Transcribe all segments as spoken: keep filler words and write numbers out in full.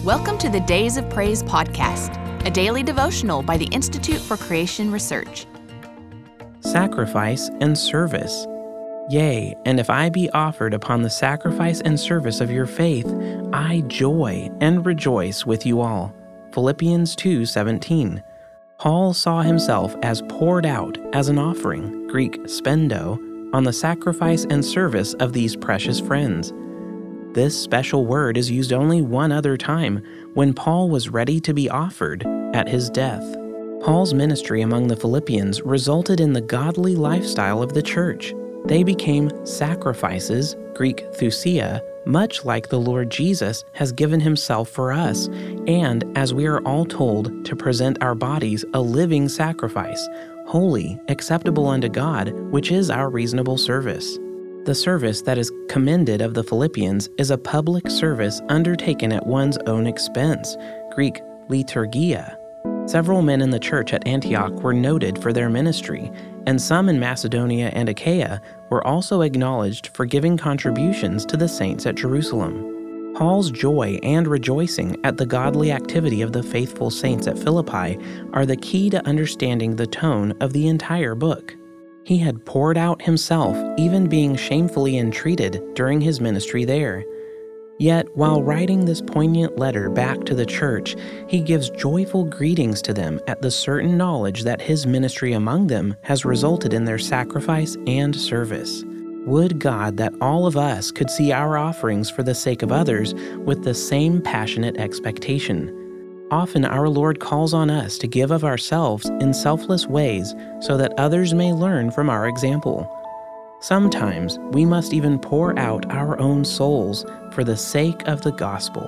Welcome to the Days of Praise podcast, a daily devotional by the Institute for Creation Research. Sacrifice and service. Yea, and if I be offered upon the sacrifice and service of your faith, I joy and rejoice with you all. Philippians two seventeen. Paul saw himself as poured out as an offering, Greek spendo, on the sacrifice and service of these precious friends. This special word is used only one other time, when Paul was ready to be offered at his death. Paul's ministry among the Philippians resulted in the godly lifestyle of the church. They became sacrifices, Greek thusia, much like the Lord Jesus has given himself for us, and as we are all told to present our bodies a living sacrifice, holy, acceptable unto God, which is our reasonable service. The service that is commended of the Philippians is a public service undertaken at one's own expense, Greek liturgia. Several men in the church at Antioch were noted for their ministry, and some in Macedonia and Achaia were also acknowledged for giving contributions to the saints at Jerusalem. Paul's joy and rejoicing at the godly activity of the faithful saints at Philippi are the key to understanding the tone of the entire book. He had poured out himself, even being shamefully entreated during his ministry there. Yet, while writing this poignant letter back to the church, he gives joyful greetings to them at the certain knowledge that his ministry among them has resulted in their sacrifice and service. Would God that all of us could see our offerings for the sake of others with the same passionate expectation. Often our Lord calls on us to give of ourselves in selfless ways so that others may learn from our example. Sometimes we must even pour out our own souls for the sake of the gospel.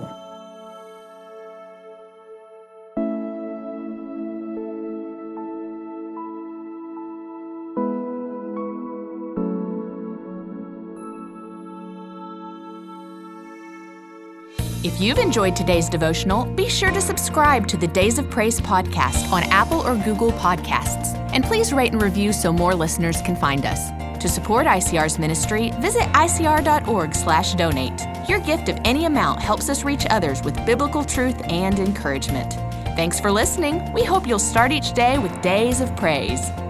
If you've enjoyed today's devotional, be sure to subscribe to the Days of Praise podcast on Apple or Google Podcasts. And please rate and review so more listeners can find us. To support I C R's ministry, visit I C R dot org slash donate. Your gift of any amount helps us reach others with biblical truth and encouragement. Thanks for listening. We hope you'll start each day with Days of Praise.